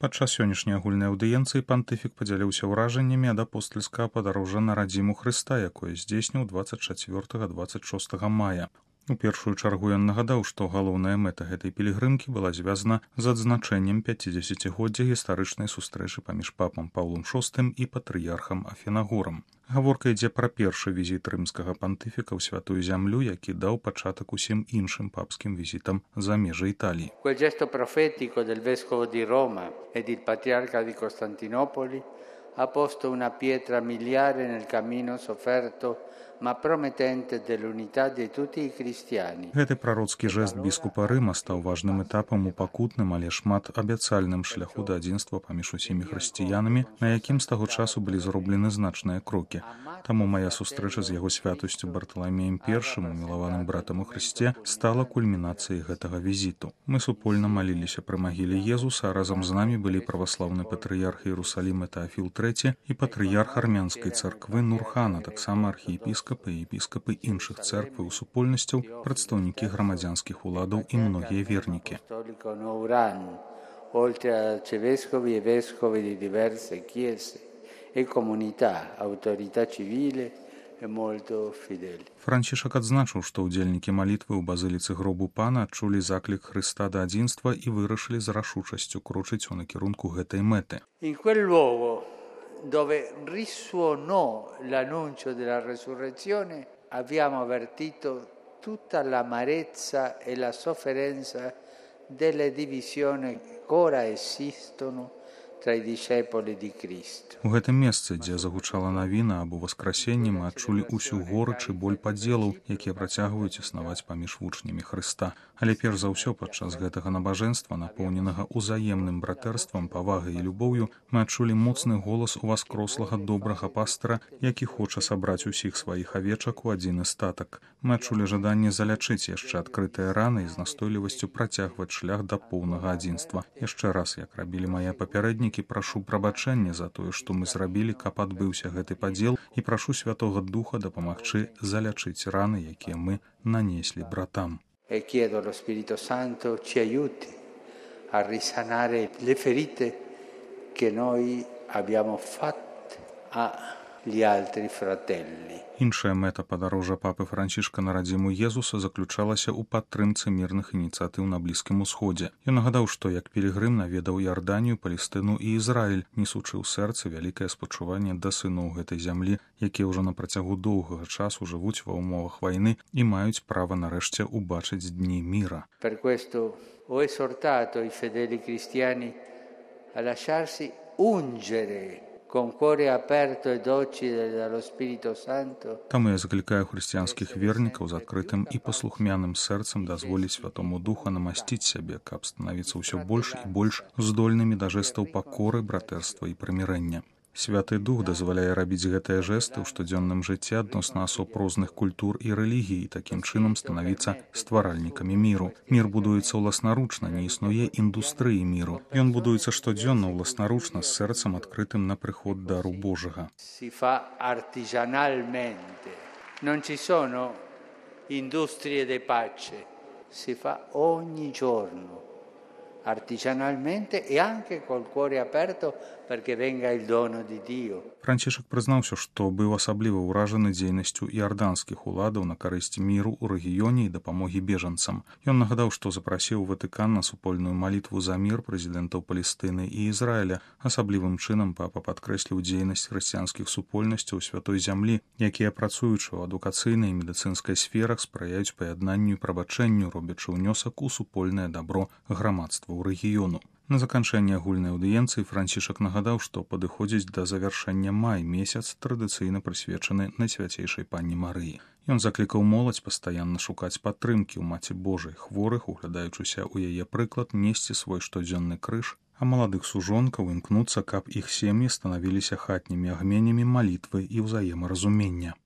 Падчас сённяшняй агульнай аўдыенцыі пантыфік падзяліўся ўражаннямі ад апостальскага падарожжа на радзіму Хрыста, якое здзейсніў 24-26 мая. У першую чаргу ён нагадаў, што галоўная мэта гэтай пілігрымкі была звязана з адзначэннем 50-годдзя гістарычнай сустрэчы паміж папам Паўлом VI і патрыярхам Афінагорам. Гаворка ідзе пра першы візіт рымскага пантыфіка ў святую зямлю, які даў пачатак усім іншым папскім візітам за межы Італіі. Quel gesto profetico del vescovo di Roma ed il patriarca di Costantinopoli ha posto una pietra miliare nel cammino sofferto ma promettente dell'unità di tutti i cristiani. Гэты прароцкі жэст біскупа Рыма стаў важным этапам у пакутным, але шмат абяцальным шляху да адзінства паміж усімі хрысціянамі, на якім з таго часу былі зроблены значныя крокі. Таму мая сустрэча з яго святосцю Барталамеем I, умілаваным братам у Хрысце, стала кульмінацыяй гэтага візіту. Мы супольна маліліся пры магіле Езуса, а разам з намі былі праваслаўны патрыярх Іерусаліма Теафіл III і патрыярх армянскай царквы Нурхан, а таксама архіепіскапы і епіскапы іншых цэркваў супольнасцяў, прадстаўнікі грамадзянскіх уладаў і многія вернікі. Oltre a arcivescovi e vescovi di diverse chiese e comunità, autorità civile e molto fedeli. Францішак адзначыў, што ўдзельнікі малітвы ў базыліцы гробу Пана адчулі заклік Хрыста да адзінства і вырашылі з рашучасцю крочыць у накірунку гэтай мэты. In quel luogo dove risuonò l'annuncio della resurrezione abbiamo avvertito tutta l'amarezza e la sofferenza delle divisioni che ora esistono tra i discepoli di Cristo. У гэтым месцы, дзе загучала навіна аб уваскрасенні, мы адчулі ўсю горыч і боль падзелаў, якія працягваюць існаваць паміж вучнямі Хрыста. Але перш за ўсё падчас гэтага набажэнства, напоўненага ўзаемным братэрствам, павагай і любоўю, мы адчулі моцны голас уваскрослага добрага пастара, які хоча сабраць усіх сваіх авечак у адзін астатак. Мы адчулі жаданне залячыць яшчэ адкрытыя раны і з настойлівасцю працягваць шлях да поўнага адзінства. Яшчэ раз, як рабілі мае папярэднікі, прашу прабачэння за тое, што мы зрабілі, каб адбыўся гэты падзел, і прашу Святога Духа дапамагчы залячыць раны, якія мы нанеслі братам. E chiedo allo Spirito Santo ci aiuti a risanare le ferite che noi abbiamo fatte agli altri fratelli. Іншая мэта падарожжа папы Францішка на радзіму Езуса заключалася ў падтрымцы мірных ініцыятыў на Блізкім Усходзе. Ён нагадаў, што як пілігрым наведаў Іорданію, Палестыну і Ізраіль, несучы ў сэрцы вялікае спачуванне да сыноў гэтай зямлі, якія ўжо на працягу доўгага часу жывуць ва ўмовах вайны і маюць права нарэшце убачыць дні міра. Per questo ho esortato i fedeli cristiani a lasciarsi ungere con cuore aperto e docile dallo Spirito Santo. Таму я заклікаю хрысціянскіх вернікаў з адкрытым і паслухмяным сэрцам дазволіць Святому Духу намасціць сябе, каб станавіцца ўсё больш і больш здольнымі да жэстаў пакоры, братэрства і прымірэння. Святы Дух дазваляе рабіць гэтыя жэсты ў штодзённым жыцці адносна асоб розных культур і рэлігій і такім чынам станавіцца стваральнікамі міру. Мір будуецца ўласнаручна, не існуе індустрыі міру. Ён будуецца штодзённа ўласнаручна з сэрцам адкрытым на прыход дару Божага. Si fa artigianalmente. Non ci sono industrie di pace. Si fa ogni giorno. Artigianalmente e anche col cuore aperto perché venga il dono di Dio. Францішак прызнаўся, што быў асабліва ўражаны дзейнасцю іорданскіх уладаў на карысць міру ў рэгіёне і дапамогі бежанцам. Ён нагадаў, што запрасіў Ватыкан на супольную малітву за мір прэзідэнтаў Палестыны і Ізраіля. Асаблівым чынам папа падкрэсліў дзейнасць хрысціянскіх супольнасцяў святой зямлі, якія працуючы ў адукацыйнай і медыцынскай сферах спраяюць паяднанню і прабачэнню, робячы ўнёсак у супольнае дабро грамадства ў рэгіёну. На заканчэнне агульнай аўдыенцыі Францішак нагадаў, што падыходзіць да завяршэння май месяц, традыцыйна прысвечаны Найсвяцейшай Панні Марыі. Ён заклікаў моладзь пастаянна шукаць падтрымкі ў Маці Божай, хворых, углядаючыся ў яе прыклад, несці свой штодзённы крыж, а маладых сужонкаў імкнуцца, каб іх сем'і станавіліся хатнімі агменямі малітвы і ўзаемаразумення.